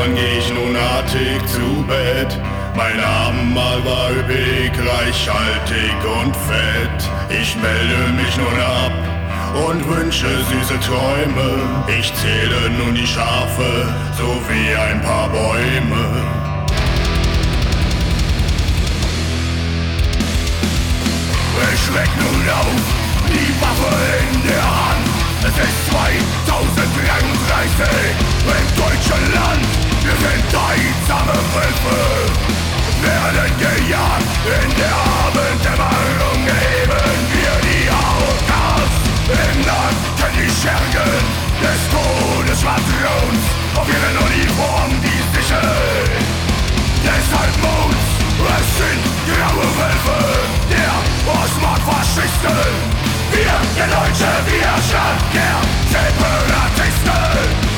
irgendwann geh ich nun artig zu Bett. Mein Abendmahl war üppig, reichhaltig und fett. Ich melde mich nun ab und wünsche süße Träume. Ich zähle nun die Schafe, so wie ein paar Bäume. Ich weck nun auf, die Waffe in der Hand. Es ist 2033 im deutschen Land. Wir sind einsame Wölfe, werden gejagt. In der Abenddämmerung heben wir die AKs. Im Nacken die Schergen des Todesschwadrons auf ihren Uniformen die Sichel. Deshalb Mut, es sind graue Wölfe der Ostmark-Faschisten. Wir, der deutsche Widerstand der Separatisten.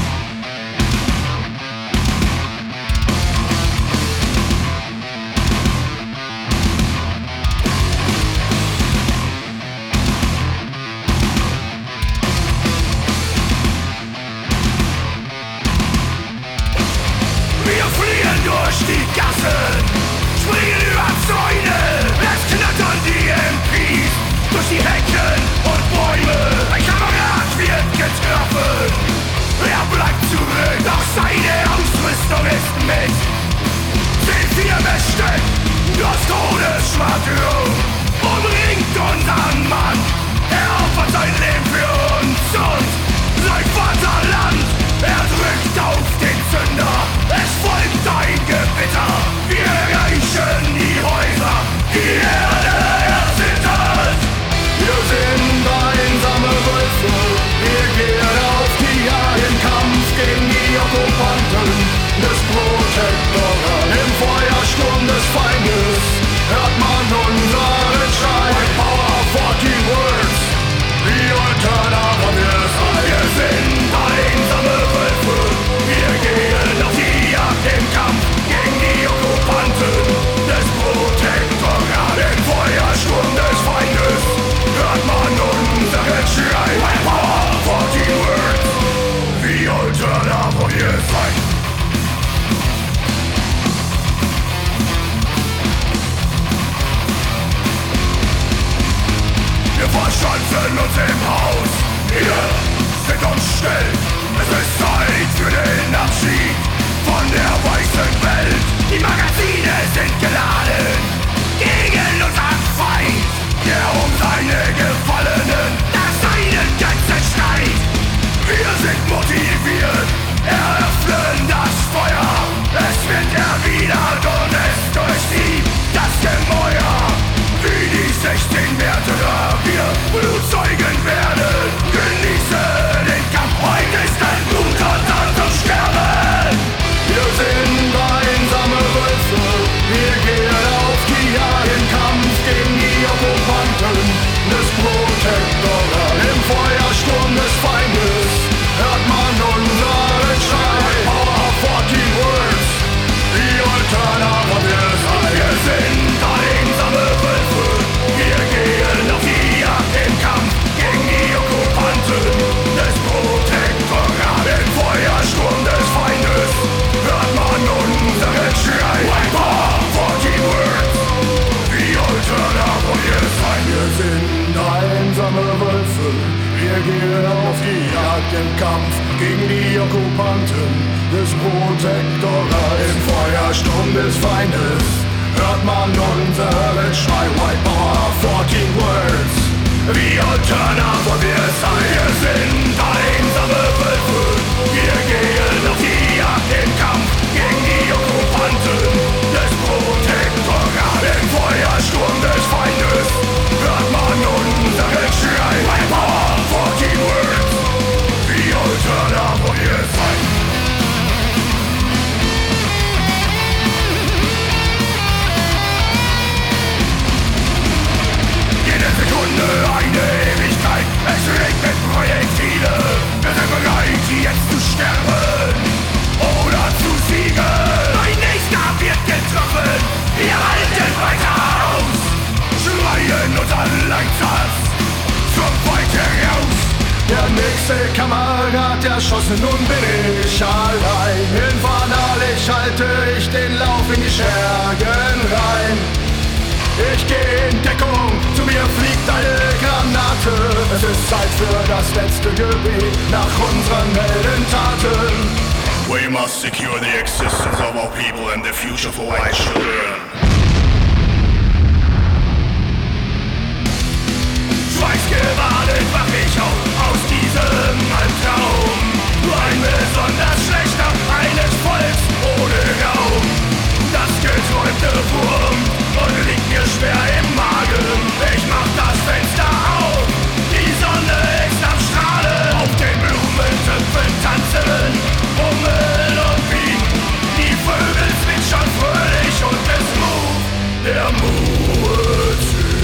Wir fliehen durch die Gassen, springen über Zäune, es knattern die MPs durch die Hecken und Bäume. Ein Kamerad wird getroffen, er bleibt zurück, doch seine Ausrüstung ist mit. Sind wir besteckt, das Todesschwadron umringt unseren Mann. Er opfert sein Leben für uns und sein Vaterland. Er drückt auf den Zünder, es folgt ein Gewitter. Wir erreichen die Häuser, die Erde erzittert. Wir sind einsame Wölfe, wir gehen auf die Jagd im Kampf gegen die Okkupanten des Protektorats. Im Feuersturm des Feindes hört man unseren Schrei. Power 40 Words, wie Unternahme wir sein. Wir sind einsame Wölfe, wir gehen auf die Jagd im Kampf gegen die Okkupanten des Protektorats. Im Feuersturm des Feindes hört man unseren Schrei. Power 40 Words, wie Unternahme wir sein. Wir verschanzen uns im Haus, wir sind uns still. Es ist Zeit für den Abschied von der weißen Welt. Die Magazine sind geladen gegen unseren Feind, der um seine Gefallenen nach seinen Grenzen schreit. Wir sind motiviert, eröffnen das Feuer. Es wird erwidert und es durchzieht das Gemäuer. Wie die 16 Märtyrer wir Blutzeugen werden. Genieße den Kampf, heute ist ein Blutertag zum Sterben. Wir sind einsame Wölfe, wir gehen auf die Jagd im Kampf gegen die Okkupanten des Protektorats. Im Feuersturm des Feindes hört man unseren Schrei. Power 40 Words, wie Unternahme wir sein. Wir sind einsame Wölfe, wir gehen auf die Jagd im Kampf gegen die Okkupanten des Protektorats. Im Feuersturm des Feindes hört man unseren Schrei. Power 40 Words, wie Unternahme wir sein. Wir sind einsame Wölfe, wir gehen auf die Jagd im Kampf gegen die Okkupanten des Protektorats. Im Feuersturm des Feindes hört man unseren Schrei. White Power 40 Words, wie Unternahme wir sein. Wir sind einsame Wölfe, wir gehen auf die Jagd im Kampf gegen die Okkupanten des Protektorats. Im Feuersturm des Feindes hört man unseren Schrei. White Power 40 Words, wie Unternahme wir sein. Jede Sekunde eine Ewigkeit, es regnet letzte Kamerad erschossen, nun bin ich allein. Infernal, ich halte ich den Lauf in die Schergen rein. Ich geh in Deckung, zu mir fliegt eine Granate. Es ist Zeit für das letzte Gebet nach unseren Heldentaten. We must secure the existence of our people and the future for our children. Schweißgebadet wach ich auf aus diesem Albtraum. Ein besonders schlechter eines Volks ohne Raum. Das geträumte Wurm und liegt mir schwer im Magen. Ich mach das Fenster auf, die Sonne ist am Strahlen. Auf den Blumentöpfen tanzen, hummeln und biegen. Die Vögel zwitschern fröhlich und es ruft der Mut.